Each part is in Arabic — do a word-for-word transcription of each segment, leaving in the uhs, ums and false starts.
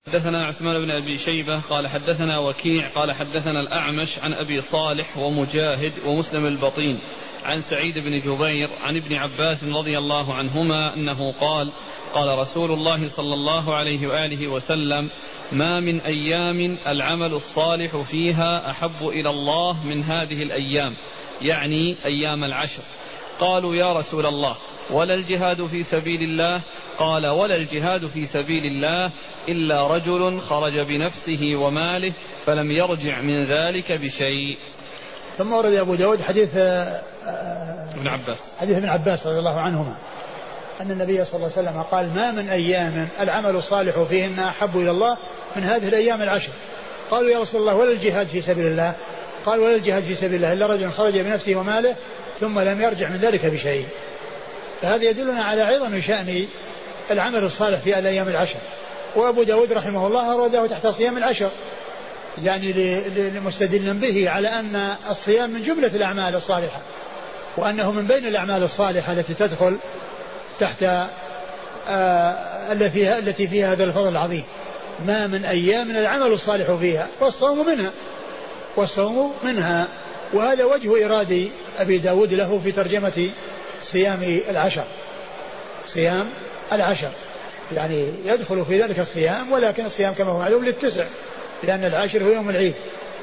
حدثنا عثمان بن أبي شيبة قال حدثنا وكيع قال حدثنا الأعمش عن أبي صالح ومجاهد ومسلم البطين عن سعيد بن جبير عن ابن عباس رضي الله عنهما أنه قال قال رسول الله صلى الله عليه وآله وسلم: ما من أيام العمل الصالح فيها أحب إلى الله من هذه الأيام، يعني أيام العشر. قالوا: يا رسول الله، ولا الجهاد في سبيل الله؟ قال: ولا الجهاد في سبيل الله إلا رجل خرج بنفسه وماله فلم يرجع من ذلك بشيء. ثم ورد أبو داود حديث ابن عباس حديث ابن عباس رضي الله عنهما أن النبي صلى الله عليه وسلم قال: ما من أيام العمل الصالح فيهن أحب إلى الله من هذه الأيام العشر. قالوا: يا رسول الله، ولا الجهاد في سبيل الله؟ قال: ولا الجهاد في سبيل الله إلا رجل خرج بنفسه وماله ثم لم يرجع من ذلك بشيء. فهذا يدلنا على عظم شأن العمل الصالح في الأيام العشر. وأبو داود رحمه الله أراده تحت صيام العشر، يعني لمستدلا به على أن الصيام من جملة الأعمال الصالحة، وأنه من بين الأعمال الصالحة التي تدخل تحت آه التي فيها هذا الفضل العظيم. ما من أيام من العمل الصالح فيها، والصوم منها والصوم منها وهذا وجه إرادة أبي داود له في ترجمة صيام العشر. صيام العشر يعني يدخل في ذلك الصيام، ولكن الصيام كما هو معلوم للتسع، لأن العاشر هو يوم العيد.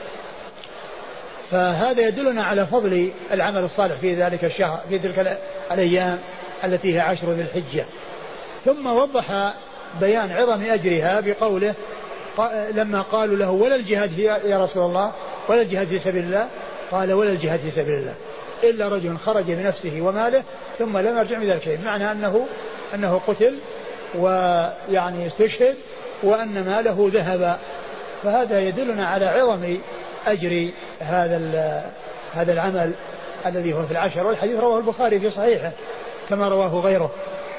فهذا يدلنا على فضل العمل الصالح في ذلك الشهر، في تلك الأيام التي هي عشر ذي الحجة. ثم وضح بيان عظم أجرها بقوله: لما قالوا له: ولا الجهاد يا رسول الله، ولا الجهاد في سبيل الله؟ قال: ولا الجهاد في سبيل الله إلا رجل خرج بنفسه وماله ثم لم يرجع من ذلك شيء. معنى أنه أنه قتل ويعني استشهد وأن ماله ذهب. فهذا يدلنا على عظم أجر هذا هذا العمل الذي هو في العشر. والحديث رواه البخاري في صحيحه كما رواه غيره.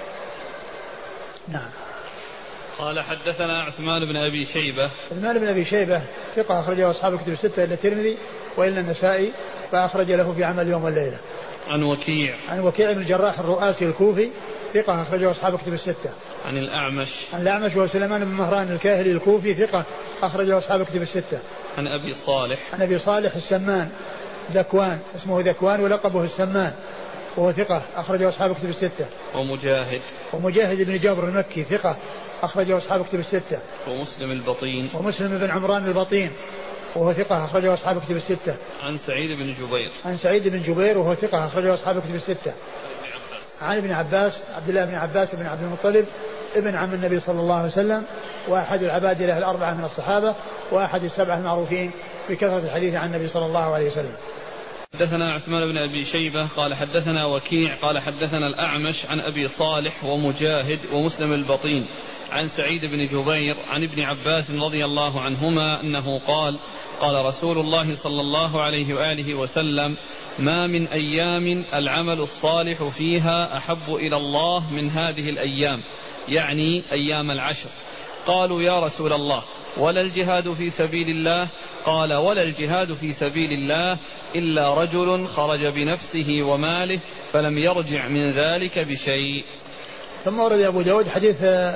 نعم. قال حدثنا عثمان بن أبي شيبة. عثمان بن أبي شيبة ثقة أخرجه أصحاب الكتب الستة إلا الترمذي وإلا النسائي، فأخرج له في عمل يوم والليلة. عن وكيع. عن وكيع بن الجراح الرؤاسي الكوفي ثقة أخرجه أصحاب الكتب الستة. عن الأعمش. عن الأعمش وسليمان بن مهران الكاهلي الكوفي ثقة أخرجه أصحاب الكتب الستة. عن أبي صالح. عن أبي صالح السمان ذكوان، اسمه ذكوان ولقبه السمان، وهو ثقة أخرجه أصحاب الكتب الستة. ومجاهد. ومجاهد بن جابر المكي ثقة أخرجه أصحاب الكتب الستة. ومسلم البطين. ومسلم بن عمران البطين وهو ثقة أخرجه أصحاب الكتب الستة. عن سعيد بن جبير. عن سعيد بن جبير وهو ثقة أخرجه أصحاب الكتب الستة. عن ابن عباس عبد الله بن عباس بن عبد المطلب ابن عم النبي صلى الله عليه وسلم، وأحد العباد له الأربعة من الصحابة، وأحد السبعة المعروفين بكثرة الحديث عن النبي صلى الله عليه وسلم. حدثنا عثمان بن أبي شيبة قال حدثنا وكيع قال حدثنا الأعمش عن أبي صالح ومجاهد ومسلم البطين عن سعيد بن جبير عن ابن عباس رضي الله عنهما أنه قال قال رسول الله صلى الله عليه وآله وسلم: ما من أيام العمل الصالح فيها أحب إلى الله من هذه الأيام، يعني أيام العشر. قالوا: يا رسول الله، ولا الجهاد في سبيل الله؟ قال: ولا الجهاد في سبيل الله إلا رجل خرج بنفسه وماله فلم يرجع من ذلك بشيء. ثم ورد أبو داود حديث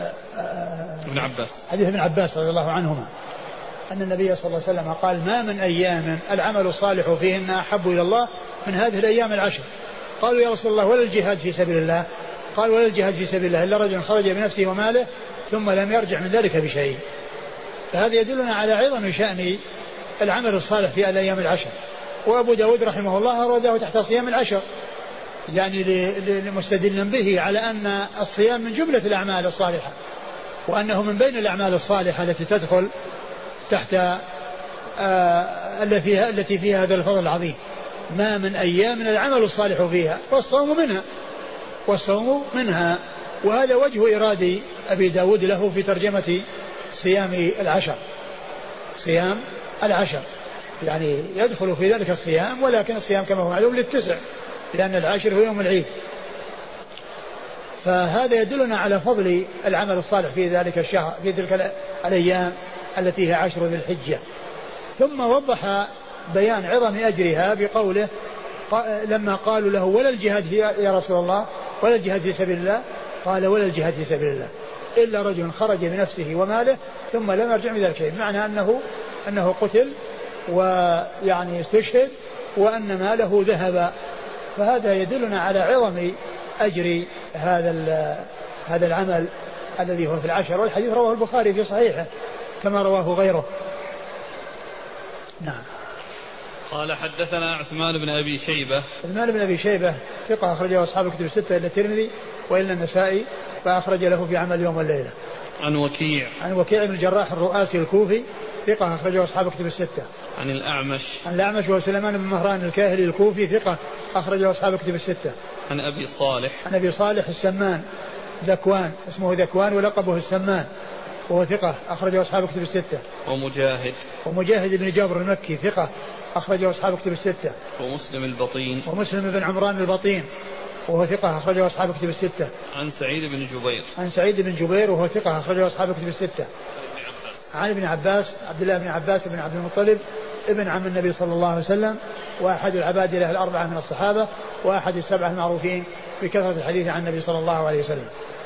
ابن عباس حديث ابن عباس رضي الله عنهما أن النبي صلى الله عليه وسلم قال: ما من أيام العمل الصالح فيهن أحب إلى الله من هذه الأيام العشر. قالوا: يا رسول الله، ولا الجهاد في سبيل الله؟ قال: ولا الجهاد في سبيل الله إلا رجل خرج بنفسه وماله ثم لم يرجع من ذلك بشيء. فهذا يدلنا على عظم شأن العمل الصالح في الأيام العشر. وأبو داود رحمه الله أراده تحت صيام العشر، يعني لمستدلا به على أن الصيام من جملة الأعمال الصالحة، وأنه من بين الأعمال الصالحة التي تدخل تحت آه التي فيها هذا الفضل العظيم. ما من أيام من العمل الصالح فيها، والصوم منها والصوم منها وهذا وجه إرادة أبي داود له في ترجمة صيام العشر. صيام العشر يعني يدخل في ذلك الصيام، ولكن الصيام كما هو معلوم للتسع، لأن العاشر هو يوم العيد. فهذا يدلنا على فضل العمل الصالح في ذلك الشهر، في تلك الأيام التي هي عشر ذي الحجة. ثم وضح بيان عظم أجرها بقوله: لما قالوا له: ولا الجهاد يا رسول الله، ولا الجهاد في سبيل الله؟ قال: ولا الجهاد في سبيل الله إلا رجل خرج بنفسه وماله ثم لم يرجع من ذلك شيء، بمعنى أنه أنه قتل ويعني استشهد وأن ماله ذهب. فهذا يدلنا على عظم أجر هذا هذا العمل الذي هو في العشر، والحديث رواه البخاري في صحيحه كما رواه غيره. نعم. قال حدثنا عثمان بن أبي شيبة. عثمان بن أبي شيبة ثقة أخرجه أصحاب الكتب الستة إلا الترمذي وإلا النسائي، فأخرج له في عمل يوم والليلة. عن وكيع. عن وكيع بن الجراح الرؤاسي الكوفي ثقة أخرجه أصحاب الكتب الستة. عن الأعمش. عن الأعمش وسليمان بن مهران الكاهلي الكوفي ثقة أخرجه أصحاب الكتب الستة. عن أبي صالح. عن أبي صالح السمان ذكوان، اسمه ذكوان ولقبه السمان، وهو ثقة أخرجه أصحاب الكتب الستة. ومجاهد. ومجاهد بن جابر المكي ثقة أخرجه أصحاب الكتب الستة. ومسلم البطين. ومسلم بن عمران البطين وهو ثقة أخرجه أصحاب الكتب الستة. عن سعيد بن جبير. عن سعيد بن جبير وهو ثقة أخرجه أصحاب الكتب الستة. عن ابن عباس عبد الله بن عباس بن عبد المطلب ابن عم النبي صلى الله عليه وسلم، وأحد العباد له الأربعة من الصحابة، وأحد السبعة المعروفين بكثرة الحديث عن النبي صلى الله عليه وسلم.